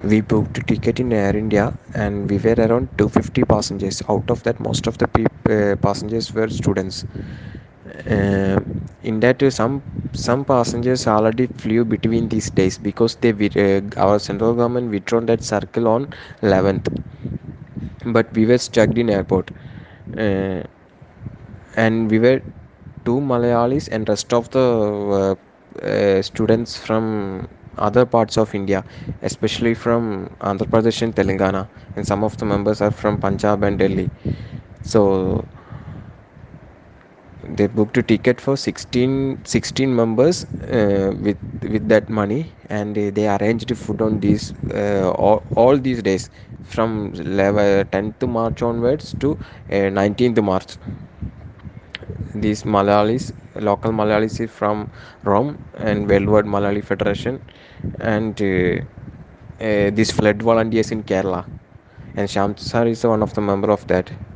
We booked a ticket in Air India and we were around 250 passengers. Out of that, most of the passengers were students. In that, some passengers already flew between these days because our central government withdrawn that circle on 11th, but we were stuck in airport. Uh, and we were two Malayalis and rest of the students from other parts of India, especially from Andhra Pradesh and Telangana, and some of the members are from Punjab and Delhi. So they booked a ticket for 16 members with that money, and they arranged food on these all these days from 10th March onwards to 19th March. These Malayalis, local Malayalis is from Rome and Worldwide Malayali Federation, and these flood volunteers in Kerala. And Shamsar is one of the member of that.